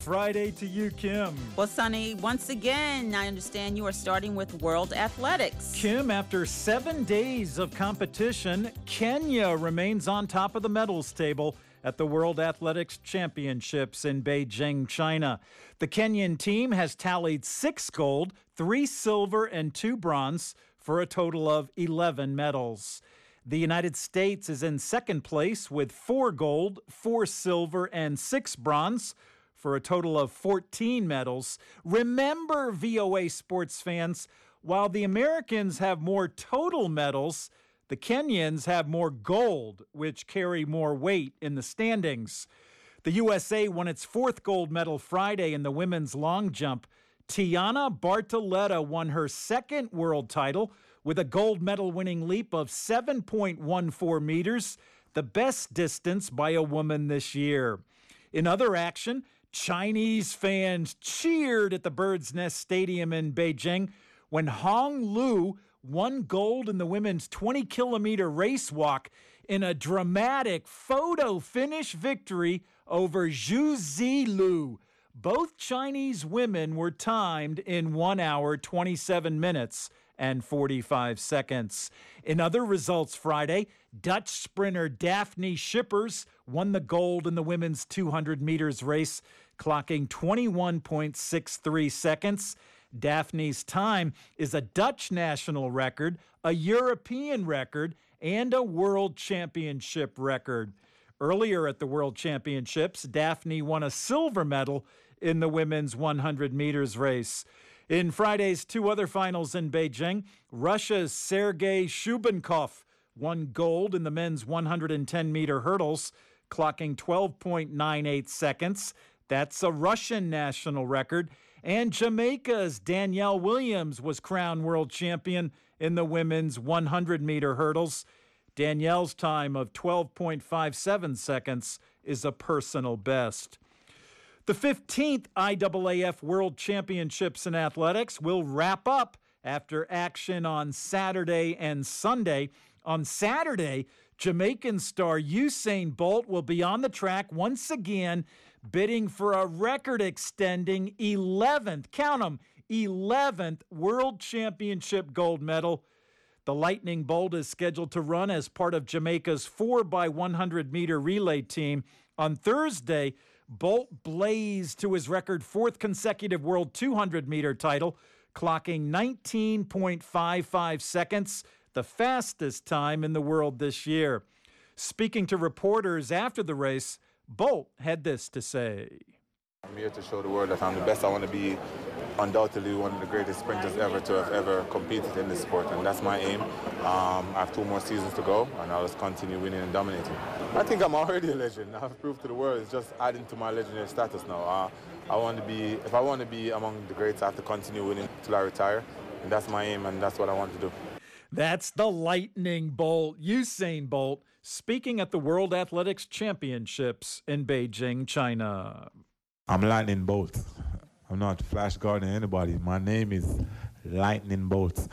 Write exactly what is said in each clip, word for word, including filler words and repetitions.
Friday to you, Kim. Well, Sonny, once again, I understand you are starting with World Athletics. Kim, after seven days of competition, Kenya remains on top of the medals table at the World Athletics Championships in Beijing, China. The Kenyan team has tallied six gold, three silver, and two bronze for a total of eleven medals. The United States is in second place with four gold, four silver, and six bronze for a total of fourteen medals. Remember, V O A sports fans, while the Americans have more total medals, the Kenyans have more gold, which carry more weight in the standings. The U S A won its fourth gold medal Friday in the women's long jump. Tiana Bartoletta won her second world title with a gold medal winning leap of seven point one four meters, the best distance by a woman this year. In other action, Chinese fans cheered at the Bird's Nest Stadium in Beijing when Hong Lu won gold in the women's twenty kilometer race walk in a dramatic photo finish victory over Zhu Zilu. Both Chinese women were timed in one hour, twenty-seven minutes and forty-five seconds. In other results Friday, Dutch sprinter Daphne Schippers won the gold in the women's two hundred meters race, clocking twenty-one point six three seconds. Daphne's time is a Dutch national record, a European record, and a world championship record. Earlier at the World Championships, Daphne won a silver medal in the women's one hundred meters race. In Friday's two other finals in Beijing, Russia's Sergei Shubenkov won gold in the men's one hundred ten meter hurdles, clocking twelve point nine eight seconds. That's a Russian national record. And Jamaica's Danielle Williams was crowned world champion in the women's one hundred meter hurdles. Danielle's time of twelve point five seven seconds is a personal best. The fifteenth I A A F World Championships in Athletics will wrap up after action on Saturday and Sunday. On Saturday, Jamaican star Usain Bolt will be on the track once again, bidding for a record-extending eleventh, count 'em, eleventh World Championship gold medal. The Lightning Bolt is scheduled to run as part of Jamaica's four by one hundred meter relay team. On Thursday, Bolt blazed to his record fourth consecutive world two hundred meter title, clocking nineteen point five five seconds, the fastest time in the world this year. Speaking to reporters after the race, Bolt had this to say. I'm here to show the world that I'm the best. I want to be undoubtedly one of the greatest sprinters ever to have ever competed in this sport, and that's my aim. Um, I have two more seasons to go, and I'll just continue winning and dominating. I think I'm already a legend. I've proved to the world. It's just adding to my legendary status now. Uh, I want to be, if I want to be among the greats, I have to continue winning till I retire, and that's my aim, and that's what I want to do. That's the Lightning Bolt, Usain Bolt, speaking at the World Athletics Championships in Beijing, China. I'm Lightning Bolt. I'm not Flash Gordon or anybody. My name is Lightning Bolt.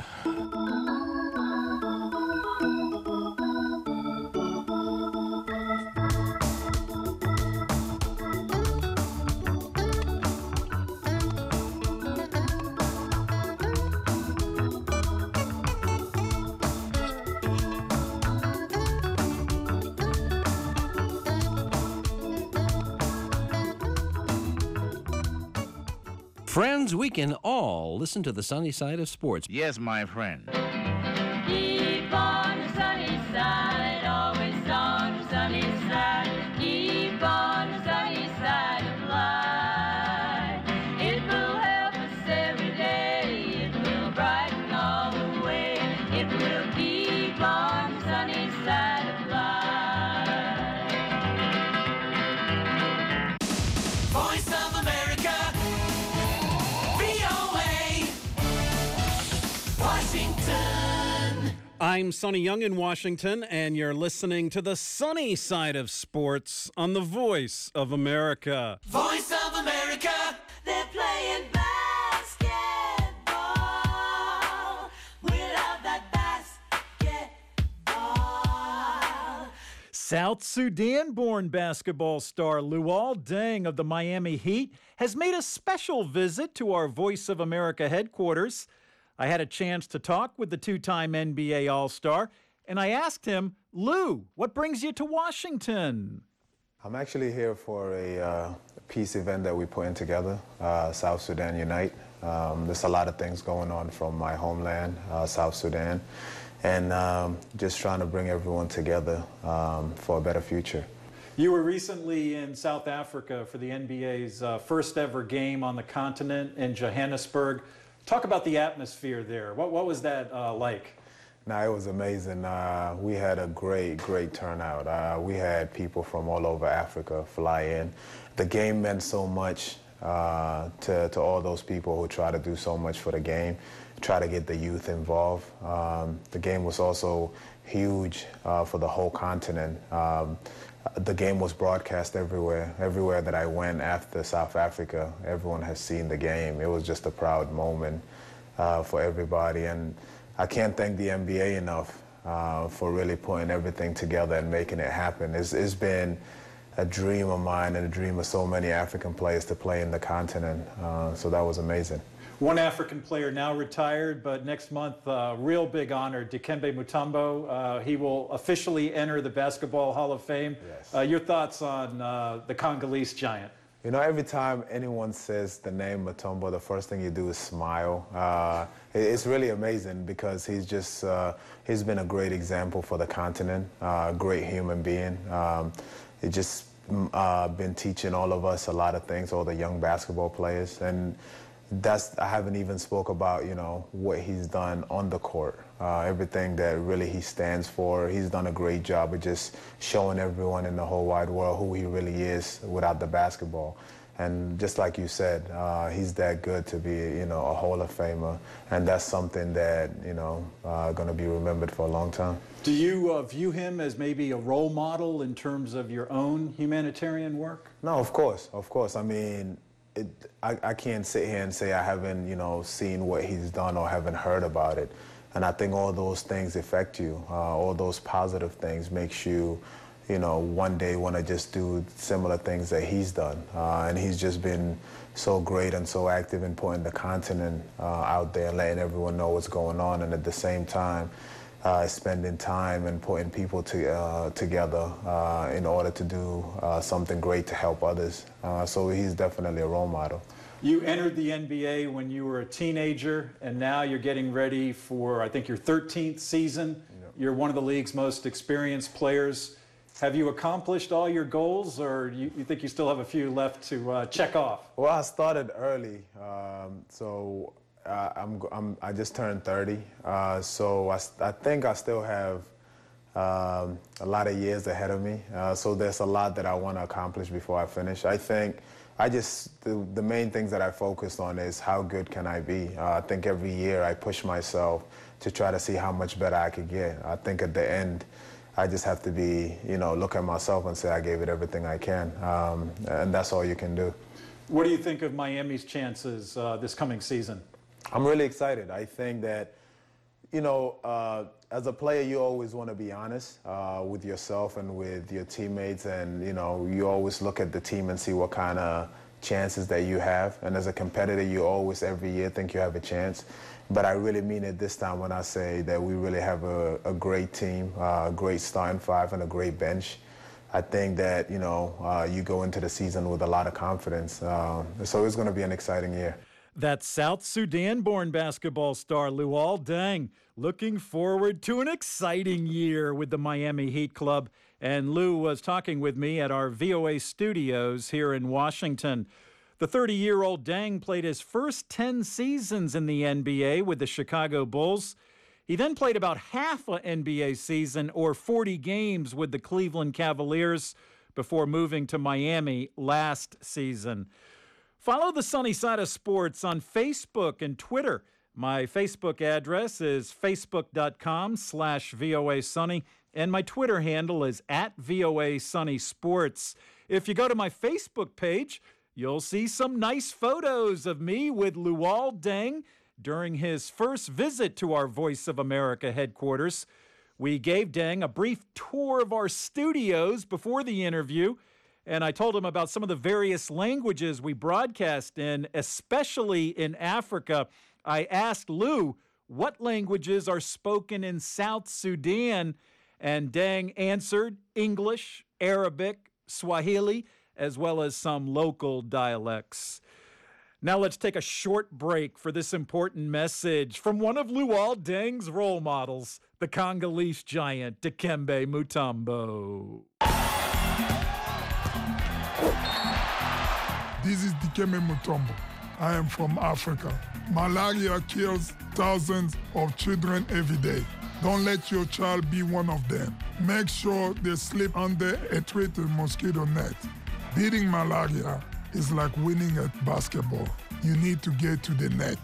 Friends, we can all listen to the sunny side of sports. Yes, my friend. Keep on the sunny side, always on the sunny side. Keep on the sunny side of life. It will help us every day. It will brighten all the way. It will keep on the sunny side of life. Voice of America. I'm Sonny Young in Washington, and you're listening to the sunny side of sports on the Voice of America. Voice of America, they're playing basketball. We love that basketball. South Sudan-born basketball star Luol Deng of the Miami Heat has made a special visit to our Voice of America headquarters. I had a chance to talk with the two-time N B A All-Star, and I asked him, Lou, what brings you to Washington? I'm actually here for a uh, peace event that we're putting together, uh, South Sudan Unite. Um, there's a lot of things going on from my homeland, uh, South Sudan, and um, just trying to bring everyone together um, for a better future. You were recently in South Africa for the N B A's uh, first ever game on the continent in Johannesburg. Talk about the atmosphere there. What, what was that uh, like? No, it was amazing. Uh, we had a great, great turnout. Uh, we had people from all over Africa fly in. The game meant so much uh, to, to all those people who try to do so much for the game, try to get the youth involved. Um, the game was also huge uh, for the whole continent. Um, the game was broadcast everywhere. Everywhere that I went after South Africa, everyone has seen the game. It was just a proud moment uh, for everybody. And I can't thank the N B A enough uh, for really putting everything together and making it happen. It's, it's been a dream of mine and a dream of so many African players to play in the continent. Uh, so that was amazing. One African player now retired, but next month, uh, real big honor, Dikembe Mutombo. Uh, he will officially enter the Basketball Hall of Fame. Yes. Uh, your thoughts on uh, the Congolese giant? You know, every time anyone says the name Mutombo, the first thing you do is smile. Uh, it, it's really amazing because he's just, uh, he's been a great example for the continent, uh, a great human being. Um, he just uh, been teaching all of us a lot of things, all the young basketball players. And that's, I haven't even spoke about, you know, what he's done on the court, uh, everything that really he stands for. He's done a great job of just showing everyone in the whole wide world who he really is without the basketball. And just like you said, uh, he's that good to be, you know, a Hall of Famer. And that's something that, you know, uh, going to be remembered for a long time. Do you uh, view him as maybe a role model in terms of your own humanitarian work? No, of course, of course. I mean, It, I, I can't sit here and say I haven't, you know, seen what he's done or haven't heard about it. And I think all those things affect you. Uh, all those positive things makes you, you know, one day want to just do similar things that he's done. Uh, and he's just been so great and so active in putting the continent uh, out there and letting everyone know what's going on. And at the same time, Uh, spending time and putting people to, uh, together uh, in order to do uh, something great to help others. Uh, so he's definitely a role model. You entered the N B A when you were a teenager, and now you're getting ready for, I think, your thirteenth season. Yep. You're one of the league's most experienced players. Have you accomplished all your goals, or you, you think you still have a few left to uh, check off? Well, I started early, um, so Uh, I'm, I'm, I just turned thirty, uh, so I, I think I still have um, a lot of years ahead of me. Uh, so there's a lot that I want to accomplish before I finish. I think I just, the, the main things that I focused on is how good can I be. Uh, I think every year I push myself to try to see how much better I could get. I think at the end, I just have to be, you know, look at myself and say I gave it everything I can, um, and that's all you can do. What do you think of Miami's chances uh, this coming season? I'm really excited. I think that, you know, uh, as a player, you always want to be honest uh, with yourself and with your teammates. And, you know, you always look at the team and see what kind of chances that you have. And as a competitor, you always, every year, think you have a chance. But I really mean it this time when I say that we really have a, a great team, uh, a great starting five, and a great bench. I think that, you know, uh, you go into the season with a lot of confidence. Uh, so it's going to be an exciting year. That's South Sudan-born basketball star Luol Deng. Looking forward to an exciting year with the Miami Heat Club. And Lou was talking with me at our V O A studios here in Washington. The thirty-year-old Deng played his first ten seasons in the N B A with the Chicago Bulls. He then played about half an N B A season, or forty games, with the Cleveland Cavaliers before moving to Miami last season. Follow the Sunny Side of Sports on Facebook and Twitter. My Facebook address is facebook.com slash VOA Sunny, and my Twitter handle is at VOA Sunny Sports. If you go to my Facebook page, you'll see some nice photos of me with Luol Deng during his first visit to our Voice of America headquarters. We gave Deng a brief tour of our studios before the interview, and I told him about some of the various languages we broadcast in, especially in Africa. I asked Lou what languages are spoken in South Sudan, and Deng answered English, Arabic, Swahili, as well as some local dialects. Now let's take a short break for this important message from one of Luol Deng's role models, the Congolese giant Dikembe Mutombo. This is Dikembe Mutombo. I am from Africa. Malaria kills thousands of children every day. Don't let your child be one of them. Make sure they sleep under a treated mosquito net. Beating malaria is like winning at basketball. You need to get to the net.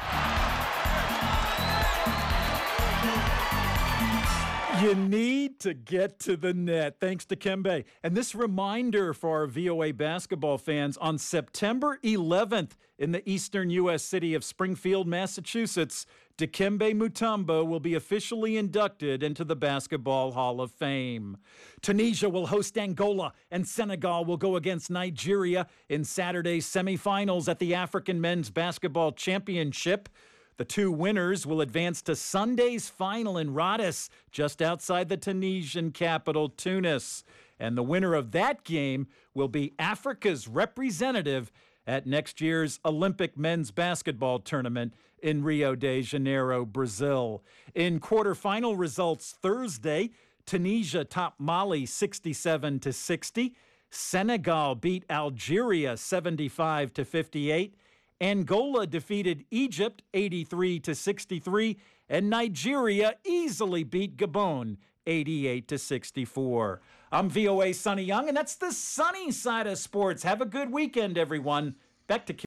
You need to get to the net. Thanks to Dikembe. And this reminder for our V O A basketball fans, on September eleventh in the eastern U S city of Springfield, Massachusetts, Dikembe Mutombo will be officially inducted into the Basketball Hall of Fame. Tunisia will host Angola, and Senegal will go against Nigeria in Saturday's semifinals at the African Men's Basketball Championship. The two winners will advance to Sunday's final in Rhodes, just outside the Tunisian capital, Tunis. And the winner of that game will be Africa's representative at next year's Olympic men's basketball tournament in Rio de Janeiro, Brazil. In quarterfinal results Thursday, Tunisia topped Mali sixty-seven to sixty. Senegal beat Algeria seventy-five to fifty-eight. Angola defeated Egypt eighty-three to sixty-three, and Nigeria easily beat Gabon eighty-eight to sixty-four. I'm V O A's Sonny Young, and that's the sunny side of sports. Have a good weekend, everyone. Back to